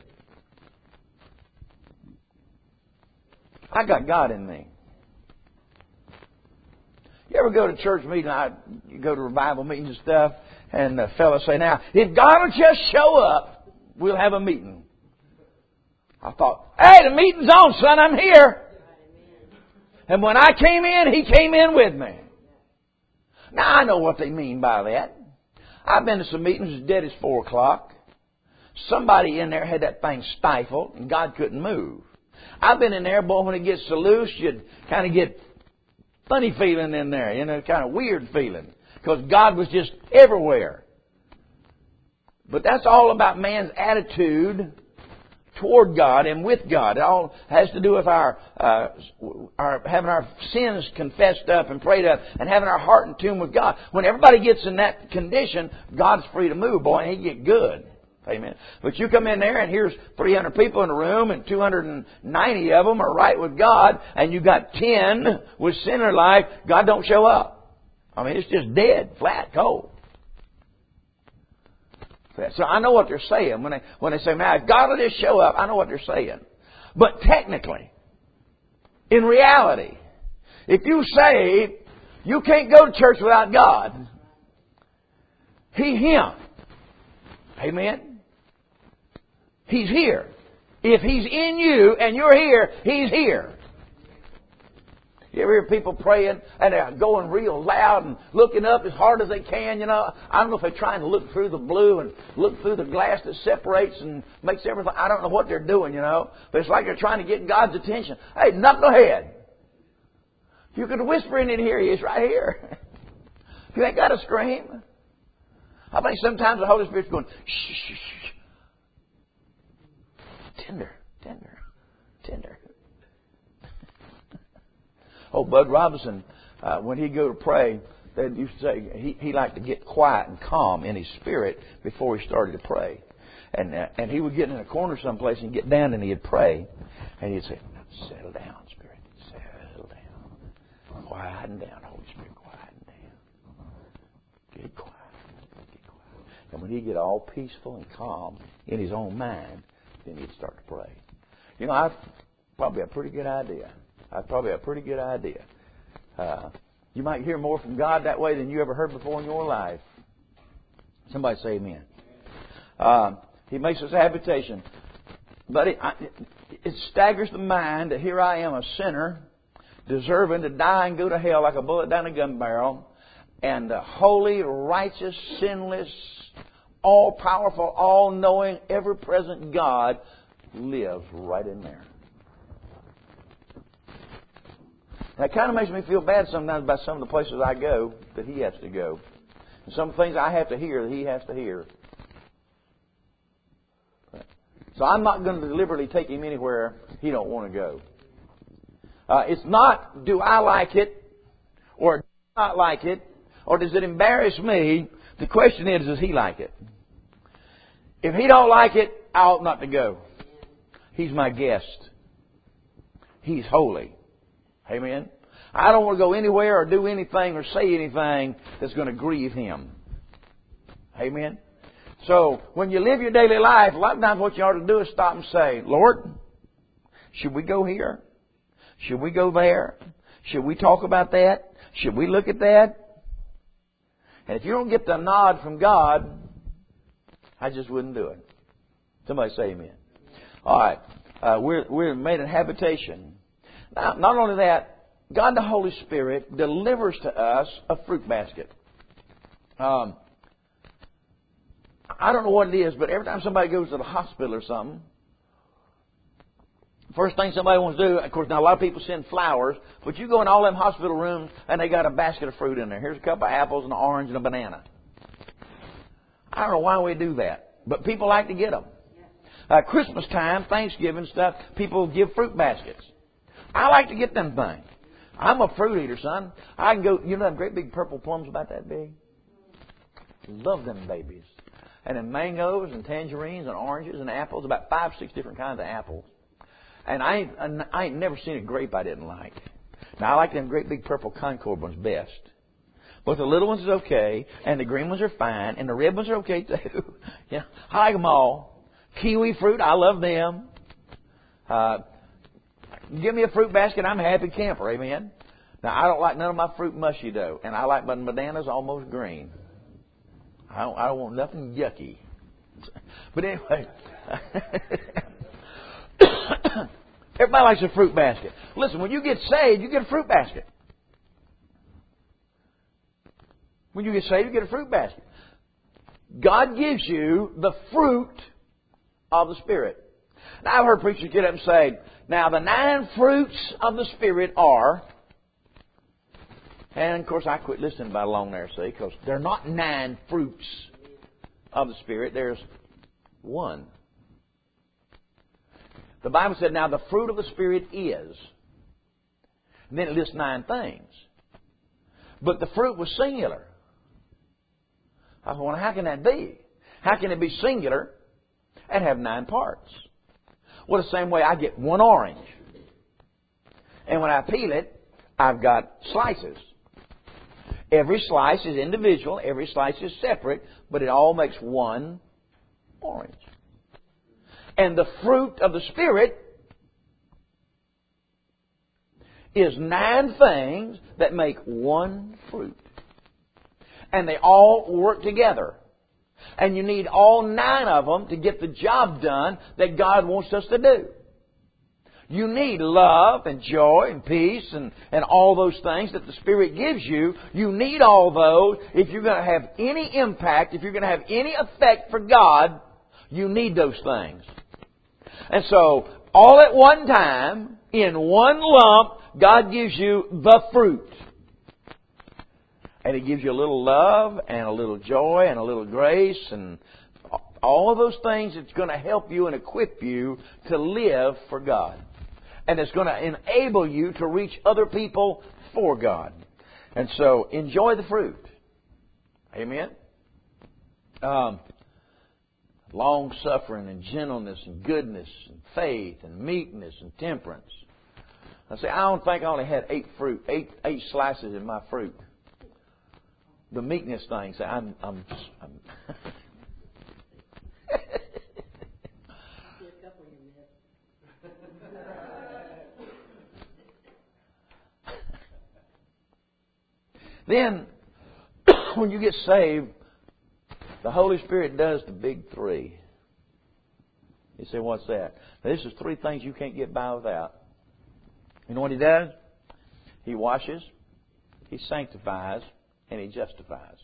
I got God in me. You ever go to church meeting? You go to revival meetings and stuff, and the fellas say, "Now, if God will just show up, we'll have a meeting." I thought, "Hey, the meeting's on, son. I'm here." And when I came in, He came in with me. Now, I know what they mean by that. I've been to some meetings as dead as 4 o'clock. Somebody in there had that thing stifled, and God couldn't move. I've been in there, boy, when it gets so loose, you'd kind of get funny feeling in there, kind of weird feeling. Because God was just everywhere. But that's all about man's attitude toward God and with God. It all has to do with our having our sins confessed up and prayed up and having our heart in tune with God. When everybody gets in that condition, God's free to move, boy, and He get good. Amen. But you come in there and here's 300 people in the room and 290 of them are right with God, and you got 10 with sin in their life, God don't show up. I mean, it's just dead, flat, cold. So I know what they're saying when they say, "Man, if God will just show up," I know what they're saying. But technically, in reality, if you say you can't go to church without God, Him. Amen. He's here. If He's in you and you're here, He's here. You ever hear people praying and they're going real loud and looking up as hard as they can, you know? I don't know if they're trying to look through the blue and look through the glass that separates and makes everything. I don't know what they're doing, you know? But it's like they're trying to get God's attention. Hey, knucklehead. You could whisper in here. He is right here. You ain't got to scream. I think sometimes the Holy Spirit's going, shh, shh, shh. Tender, tender, tender. Oh, Bud Robinson, when he'd go to pray, they used to say he liked to get quiet and calm in his spirit before he started to pray. And he would get in a corner someplace and get down and he'd pray. And he'd say, settle down, Spirit. Settle down. Quieten down, Holy Spirit. Quieten down. Get quiet. Get quiet. And when he'd get all peaceful and calm in his own mind, then he'd start to pray. You know, I've probably a pretty good idea. You might hear more from God that way than you ever heard before in your life. Somebody say amen. He makes us a habitation. But it staggers the mind that here I am, a sinner, deserving to die and go to hell like a bullet down a gun barrel. And the holy, righteous, sinless, all-powerful, all-knowing, ever-present God lives right in there. That kind of makes me feel bad sometimes about some of the places I go that He has to go. And some things I have to hear that He has to hear. So I'm not going to deliberately take Him anywhere He don't want to go. It's not, do I like it? Or do I not like it? Or does it embarrass me? The question is, does He like it? If He don't like it, I ought not to go. He's my guest. He's holy. Amen. I don't want to go anywhere or do anything or say anything that's going to grieve Him. Amen. So when you live your daily life, a lot of times what you ought to do is stop and say, Lord, should we go here? Should we go there? Should we talk about that? Should we look at that? And if you don't get the nod from God, I just wouldn't do it. Somebody say amen. All right. We're made a habitation. Now, not only that, God the Holy Spirit delivers to us a fruit basket. I don't know what it is, but every time somebody goes to the hospital or something, first thing somebody wants to do, of course, now a lot of people send flowers, but you go in all them hospital rooms and they got a basket of fruit in there. Here's a couple of apples and an orange and a banana. I don't know why we do that, but people like to get them. Christmas time, Thanksgiving stuff, people give fruit baskets. I like to get them things. I'm a fruit eater, son. I can go, you know them great big purple plums about that big? Love them babies. And then mangoes and tangerines and oranges and apples, about 5, 6 different kinds of apples. And I ain't never seen a grape I didn't like. Now I like them great big purple Concord ones best. But the little ones is okay, and the green ones are fine, and the red ones are okay too. Yeah, I like them all. Kiwi fruit, I love them. Give me a fruit basket, I'm a happy camper, amen. Now, I don't like none of my fruit mushy, though. And I like my bananas almost green. I don't want nothing yucky. But anyway. Everybody likes a fruit basket. Listen, when you get saved, you get a fruit basket. When you get saved, you get a fruit basket. God gives you the fruit of the Spirit. Now, I've heard preachers get up and say, now the 9 fruits of the Spirit are, and of course I quit listening about along there, see, because they're not 9 fruits of the Spirit. There's 1. The Bible said, now the fruit of the Spirit is. And then it lists 9 things. But the fruit was singular. I wonder, how can that be? How can it be singular and have 9 parts? Well, the same way I get 1 orange. And when I peel it, I've got slices. Every slice is individual. Every slice is separate. But it all makes 1 orange. And the fruit of the Spirit is 9 things that make 1 fruit. And they all work together. And you need all 9 of them to get the job done that God wants us to do. You need love and joy and peace and all those things that the Spirit gives you. You need all those. If you're going to have any impact, if you're going to have any effect for God, you need those things. And so, all at one time, in one lump, God gives you the fruit. And He gives you a little love and a little joy and a little grace and all of those things that's going to help you and equip you to live for God. And it's going to enable you to reach other people for God. And so, enjoy the fruit. Amen? Long-suffering and gentleness and goodness and faith and meekness and temperance. I say, I don't think I only had 8 slices in my fruit. The meekness thing, say, I'm Then, when you get saved, the Holy Spirit does the big 3. You say, what's that? Now, this is 3 things you can't get by without. You know what He does? He washes, He sanctifies, and He justifies.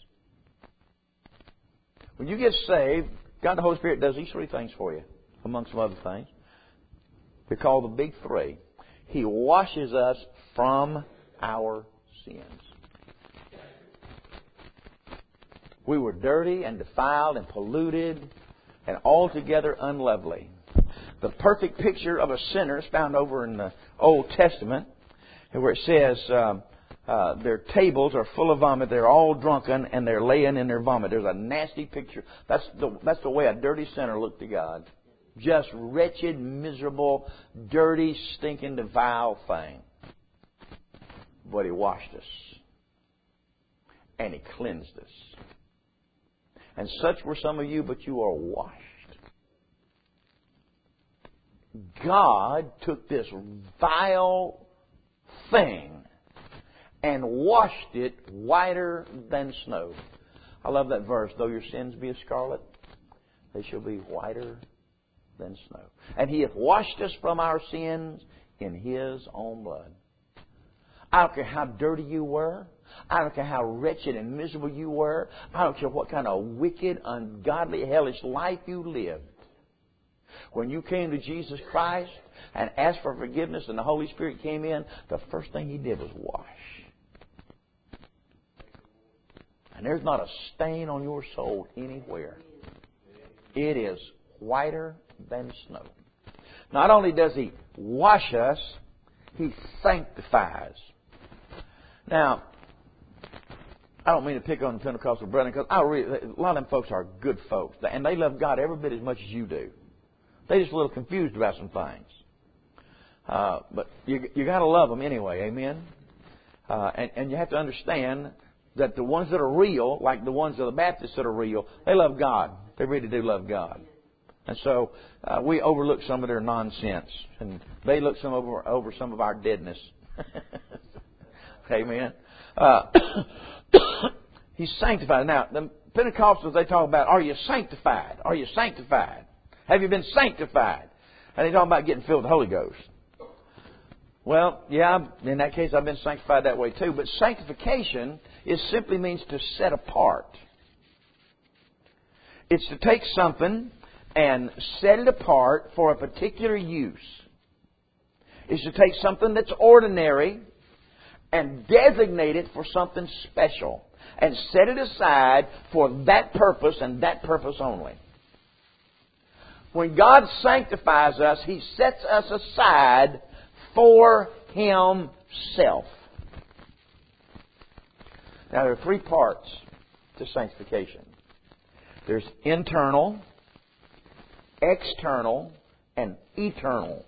When you get saved, God the Holy Spirit does these 3 things for you, among some other things. They're called the big 3. He washes us from our sins. We were dirty and defiled and polluted and altogether unlovely. The perfect picture of a sinner is found over in the Old Testament, where it says their tables are full of vomit. They're all drunken and they're laying in their vomit. There's a nasty picture. That's the way a dirty sinner looked to God. Just wretched, miserable, dirty, stinking, vile thing. But He washed us. And He cleansed us. And such were some of you, but you are washed. God took this vile thing and washed it whiter than snow. I love that verse. Though your sins be as scarlet, they shall be whiter than snow. And He hath washed us from our sins in His own blood. I don't care how dirty you were. I don't care how wretched and miserable you were. I don't care what kind of wicked, ungodly, hellish life you lived. When you came to Jesus Christ and asked for forgiveness and the Holy Spirit came in, the first thing He did was wash. And there's not a stain on your soul anywhere. It is whiter than snow. Not only does He wash us, He sanctifies. Now, I don't mean to pick on the Pentecostal brethren, because a lot of them folks are good folks, and they love God every bit as much as you do. They're just a little confused about some things. But you got to love them anyway, amen? And you have to understand that the ones that are real, like the ones of the Baptists that are real, they love God. They really do love God. And so we overlook some of their nonsense, and they look over some of our deadness. Amen. He's sanctified. Now, the Pentecostals, they talk about, are you sanctified? Are you sanctified? Have you been sanctified? And they talk about getting filled with the Holy Ghost. Well, yeah, in that case, I've been sanctified that way too. But sanctification simply means to set apart. It's to take something and set it apart for a particular use. It's to take something that's ordinary and designate it for something special. And set it aside for that purpose and that purpose only. When God sanctifies us, He sets us aside for Himself. Now, there are 3 parts to sanctification. There's internal, external, and eternal.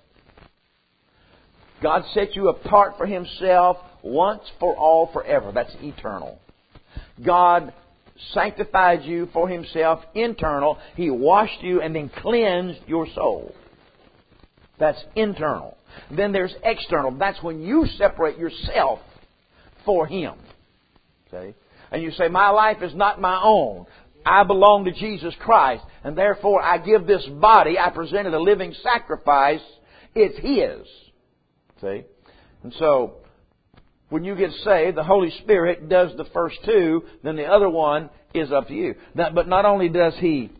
God set you apart for Himself once, for all, forever. That's eternal. God sanctified you for Himself, internal. He washed you and then cleansed your soul. That's internal. Then there's external. That's when you separate yourself for Him. See? And you say, my life is not my own. I belong to Jesus Christ, and therefore I give this body, I present it a living sacrifice. It's His. See? And so, when you get saved, the Holy Spirit does the first two, then the other one is up to you. Now, but not only does He,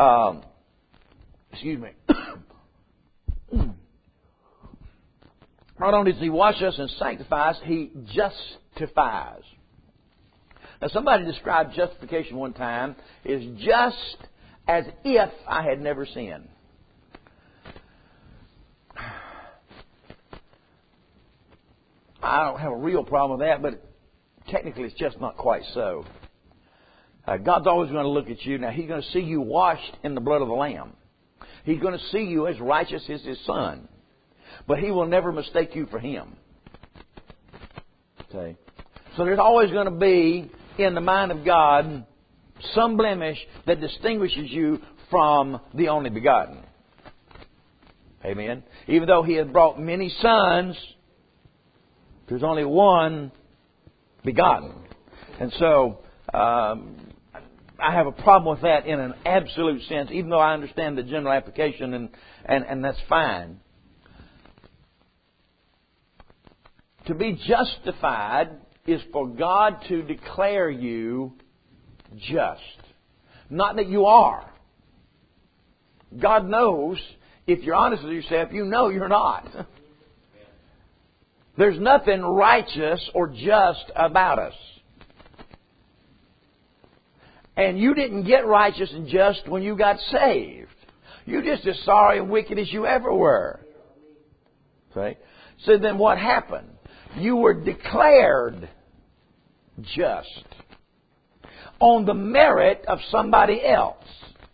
not only does He wash us and sanctify us, He justifies. Now, somebody described justification one time as just as if I had never sinned. I don't have a real problem with that, but technically it's just not quite so. God's always going to look at you. Now, He's going to see you washed in the blood of the Lamb. He's going to see you as righteous as His Son. But He will never mistake you for Him. Okay? So there's always going to be, in the mind of God, some blemish that distinguishes you from the only begotten. Amen? Even though He has brought many sons, there's only one begotten. And so, I have a problem with that in an absolute sense, even though I understand the general application, and that's fine. To be justified is for God to declare you just. Not that you are. God knows, if you're honest with yourself, you know you're not. There's nothing righteous or just about us. And you didn't get righteous and just when you got saved. You're just as sorry and wicked as you ever were. See? So then what happened? You were declared just on the merit of somebody else.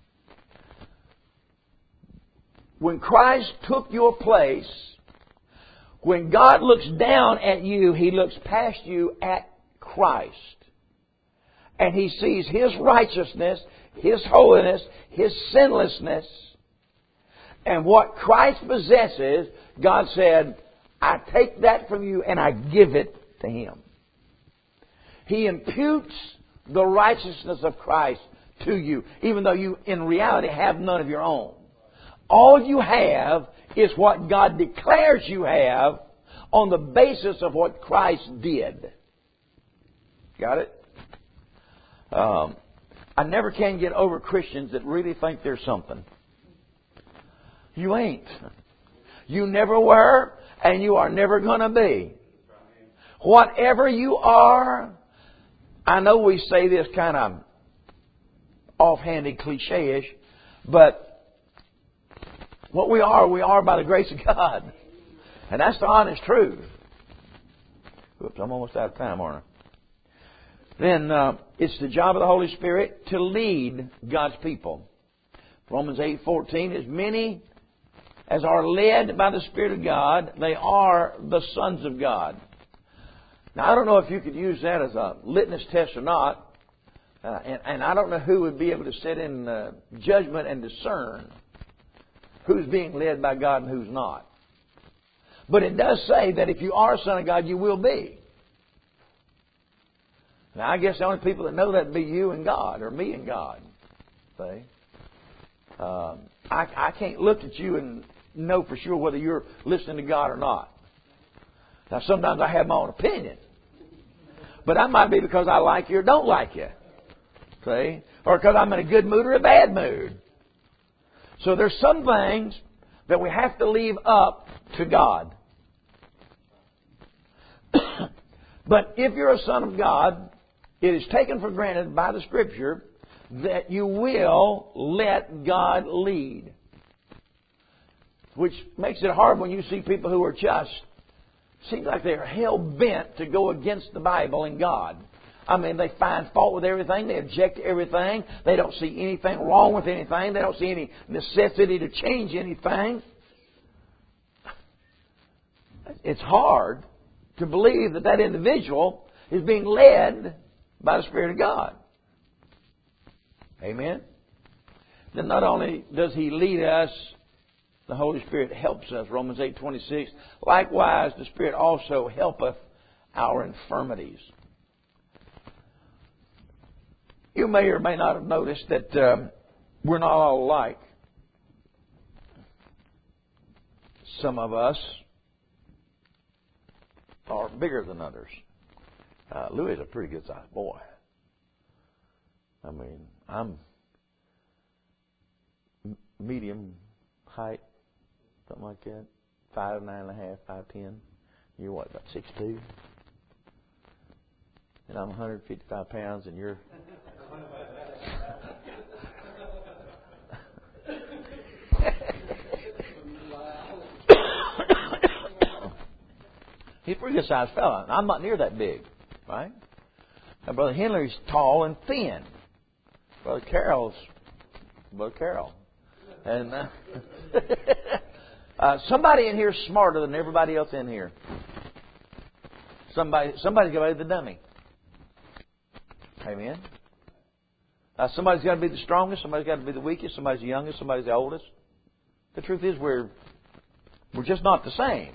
When Christ took your place, when God looks down at you, He looks past you at Christ. And He sees His righteousness, His holiness, His sinlessness. And what Christ possesses, God said, I take that from you and I give it to Him. He imputes the righteousness of Christ to you, even though you in reality have none of your own. All you have is what God declares you have on the basis of what Christ did. Got it? I never can get over Christians that really think they're something. You ain't. You never were, and you are never going to be. Whatever you are, I know we say this kind of offhanded, cliche-ish, but what we are by the grace of God. And that's the honest truth. Oops, I'm almost out of time, aren't I? Then it's the job of the Holy Spirit to lead God's people. Romans 8:14, as many as are led by the Spirit of God, they are the sons of God. Now, I don't know if you could use that as a litmus test or not. And I don't know who would be able to sit in judgment and discern who's being led by God and who's not. But it does say that if you are a son of God, you will be. Now, I guess the only people that know that would be you and God, or me and God. See? I can't look at you and know for sure whether you're listening to God or not. Now, sometimes I have my own opinion. But that might be because I like you or don't like you. See? Or because I'm in a good mood or a bad mood. So there's some things that we have to leave up to God. But if you're a son of God, it is taken for granted by the Scripture that you will let God lead. Which makes it hard when you see people who are just, seems like they're hell-bent to go against the Bible and God. I mean, they find fault with everything. They object to everything. They don't see anything wrong with anything. They don't see any necessity to change anything. It's hard to believe that that individual is being led by the Spirit of God. Amen? Then not only does He lead us, the Holy Spirit helps us. Romans 8:26. Likewise, the Spirit also helpeth our infirmities. You may or may not have noticed that we're not all alike. Some of us are bigger than others. Louis is a pretty good sized boy. I mean, I'm medium height, something like that. 5'9.5", 5'10". You're what, about 6'2"? And I'm 155 pounds, and you're... He's a pretty good sized fella. I'm not near that big, right? Now, Brother Henry's tall and thin. Brother Carol. And somebody in here is smarter than everybody else in here. Somebody's got to be the dummy. Amen. Somebody's got to be the strongest. Somebody's got to be the weakest. Somebody's the youngest. Somebody's the oldest. The truth is, we're just not the same.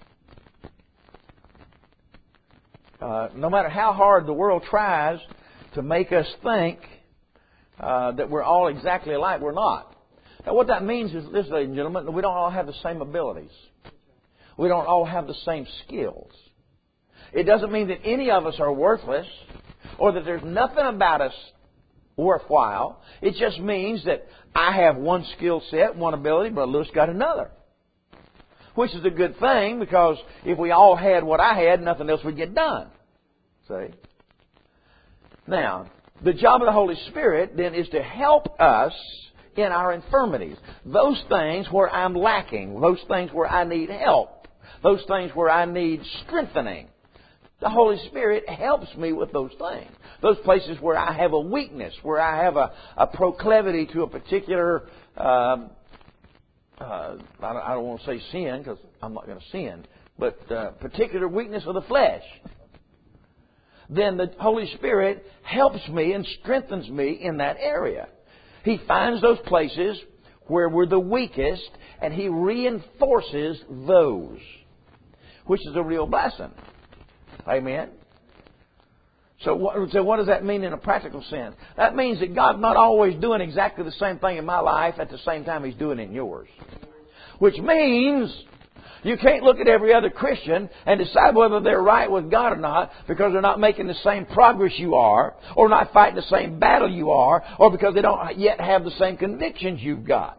No matter how hard the world tries to make us think that we're all exactly alike, we're not. Now, what that means is this, ladies and gentlemen, we don't all have the same abilities. We don't all have the same skills. It doesn't mean that any of us are worthless or that there's nothing about us worthwhile. It just means that I have one skill set, one ability, Brother Lewis got another. Which is a good thing, because if we all had what I had, nothing else would get done. See? Now, the job of the Holy Spirit then is to help us in our infirmities. Those things where I'm lacking. Those things where I need help. Those things where I need strengthening. The Holy Spirit helps me with those things. Those places where I have a weakness, where I have a proclivity to a particular... I don't want to say sin, because I'm not going to sin, but particular weakness of the flesh. Then the Holy Spirit helps me and strengthens me in that area. He finds those places where we're the weakest, and He reinforces those, which is a real blessing. Amen? So what does that mean in a practical sense? That means that God's not always doing exactly the same thing in my life at the same time He's doing it in yours. Which means you can't look at every other Christian and decide whether they're right with God or not because they're not making the same progress you are, or not fighting the same battle you are, or because they don't yet have the same convictions you've got.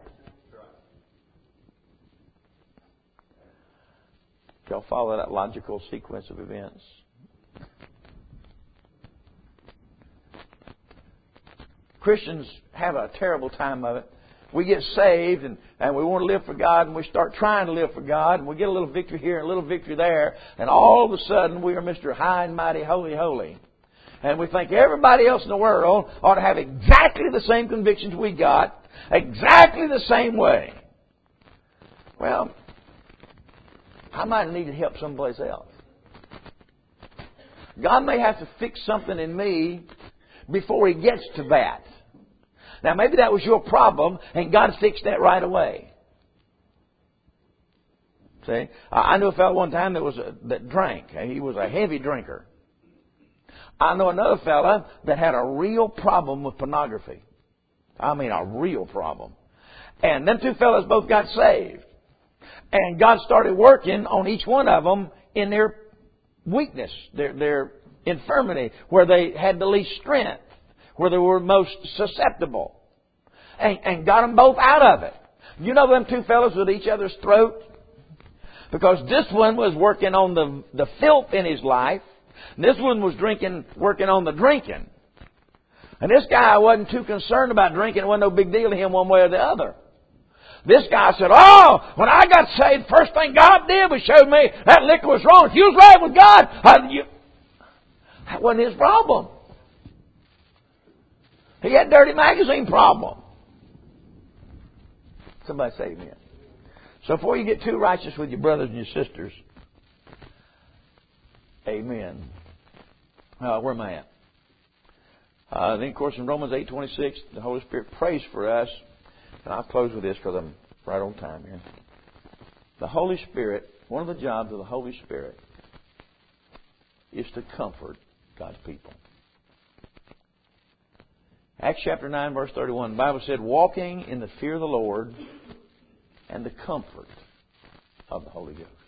Y'all follow that logical sequence of events? Christians have a terrible time of it. We get saved and we want to live for God, and we start trying to live for God, and we get a little victory here and a little victory there, and all of a sudden we are Mr. High and Mighty, Holy, Holy. And we think everybody else in the world ought to have exactly the same convictions we got, exactly the same way. Well, I might have needed help someplace else. God may have to fix something in me before He gets to that. Now, maybe that was your problem, and God fixed that right away. See, I knew a fellow one time that drank. He was a heavy drinker. I know another fellow that had a real problem with pornography. I mean, a real problem. And them two fellows both got saved. And God started working on each one of them in their weakness, their infirmity, where they had the least strength, where they were most susceptible. And got them both out of it. You know them two fellows at each other's throat? Because this one was working on the filth in his life. And this one was working on the drinking. And this guy wasn't too concerned about drinking. It wasn't no big deal to him one way or the other. This guy said, "Oh, when I got saved, the first thing God did was show me that liquor was wrong. If you was right with God, that wasn't his problem. He had dirty magazine problem." Somebody say amen. So before you get too righteous with your brothers and your sisters, amen. Where am I at? Then, of course, in Romans 8:26, the Holy Spirit prays for us. And I'll close with this because I'm right on time here. The Holy Spirit, one of the jobs of the Holy Spirit is to comfort God's people. Acts chapter 9, verse 31, the Bible said, walking in the fear of the Lord and the comfort of the Holy Ghost.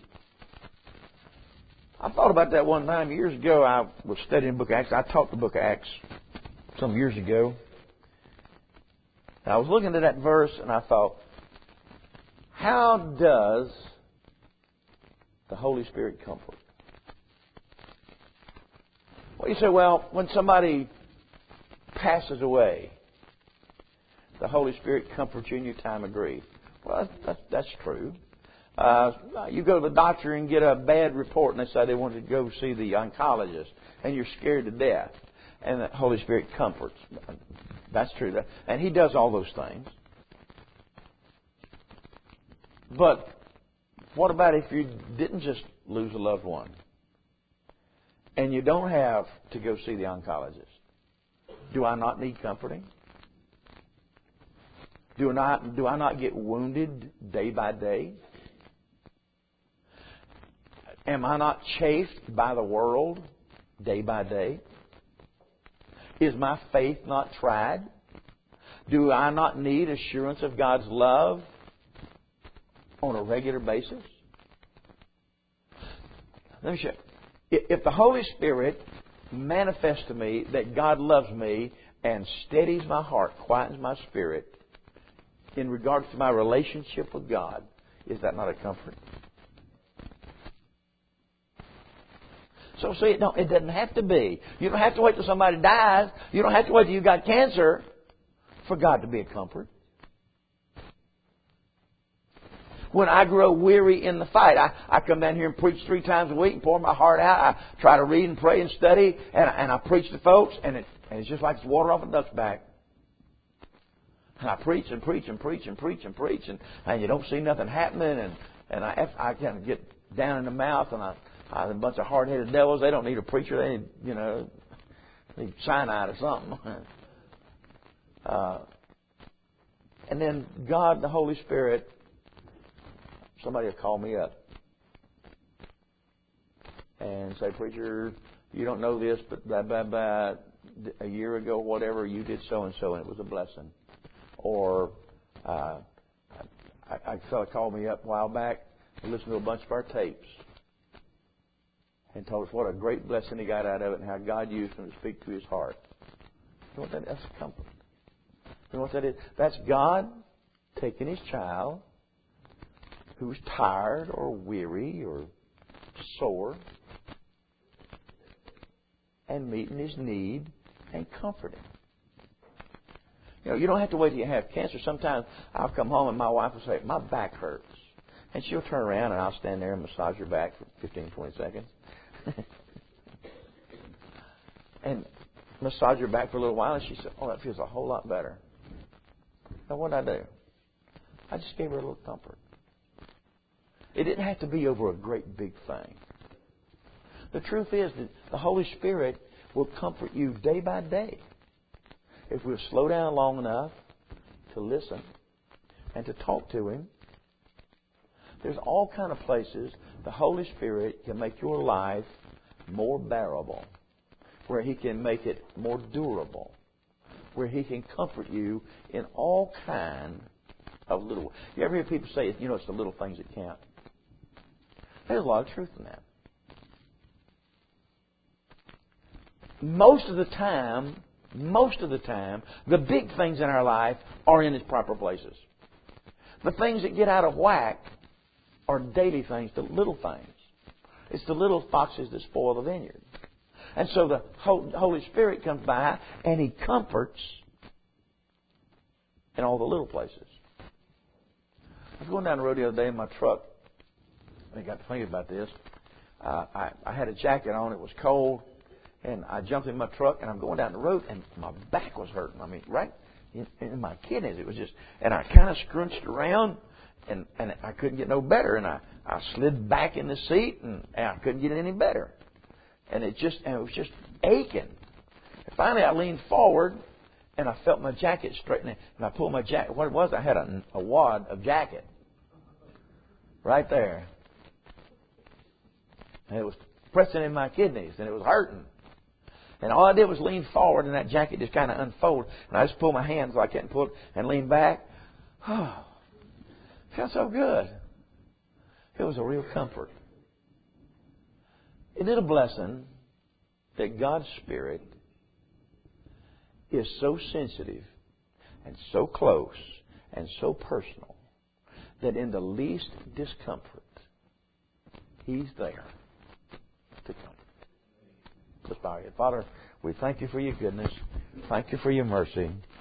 I thought about that one time. Years ago, I was studying the book of Acts. I taught the book of Acts some years ago. And I was looking at that verse and I thought, how does the Holy Spirit comfort? Well, you say, well, when somebody passes away, the Holy Spirit comforts you in your time of grief. Well, that's true. You go to the doctor and get a bad report, and they say they want to go see the oncologist, and you're scared to death, and the Holy Spirit comforts. That's true. And He does all those things. But what about if you didn't just lose a loved one, and you don't have to go see the oncologist? Do I not need comforting? Do I not get wounded day by day? Am I not chafed by the world day by day? Is my faith not tried? Do I not need assurance of God's love on a regular basis? Let me show you. If the Holy Spirit manifests to me that God loves me and steadies my heart, quietens my spirit in regards to my relationship with God, is that not a comfort? So see, it doesn't have to be. You don't have to wait till somebody dies. You don't have to wait till you got cancer for God to be a comfort. When I grow weary in the fight, I come down here and preach 3 times a week and pour my heart out. I try to read and pray and study, and I preach to folks, and it's just like it's water off a duck's back. And I preach and preach and preach and preach and preach, and you don't see nothing happening, and I kind of get down in the mouth, and a bunch of hard-headed devils. They don't need a preacher. They need, need cyanide or something. And then God, the Holy Spirit, somebody will call me up and say, preacher, you don't know this, but blah, blah, blah, a year ago, whatever, you did so and so, and it was a blessing. Or a fellow called me up a while back and listened to a bunch of our tapes and told us what a great blessing he got out of it and how God used him to speak to his heart. You know what that is? That's comfort. You know what that is? That's God taking His child who's tired or weary or sore and meeting his need and comforting. You don't have to wait till you have cancer. Sometimes I'll come home and my wife will say, my back hurts. And she'll turn around and I'll stand there and massage her back for 15, 20 seconds. And massage her back for a little while, and she said, oh, that feels a whole lot better. Now, what did I do? I just gave her a little comfort. It didn't have to be over a great big thing. The truth is that the Holy Spirit will comfort you day by day if we'll slow down long enough to listen and to talk to Him. There's all kind of places the Holy Spirit can make your life more bearable, where He can make it more durable, where He can comfort you in all kind of little. You ever hear people say, it's the little things that count? There's a lot of truth in that. Most of the time, the big things in our life are in its proper places. The things that get out of whack are daily things, the little things. It's the little foxes that spoil the vineyard. And so the Holy Spirit comes by and He comforts in all the little places. I was going down the road the other day in my truck. I got to thinking about this. I had a jacket on. It was cold. And I jumped in my truck and I'm going down the road and my back was hurting. I mean, right in my kidneys. It was just, and I kind of scrunched around and I couldn't get no better. And I slid back in the seat and I couldn't get it any better. And it was just aching. And finally I leaned forward and I felt my jacket straightening. And I pulled my jacket. What it was, I had a wad of jacket right there. And it was pressing in my kidneys and it was hurting. And all I did was lean forward, and that jacket just kind of unfolded. And I just pulled my hands like that and pulled and leaned back. Oh, felt so good. It was a real comfort. Isn't it a blessing that God's Spirit is so sensitive and so close and so personal that in the least discomfort, He's there to comfort. Let's bow our head. Father, we thank You for Your goodness. Thank You for Your mercy.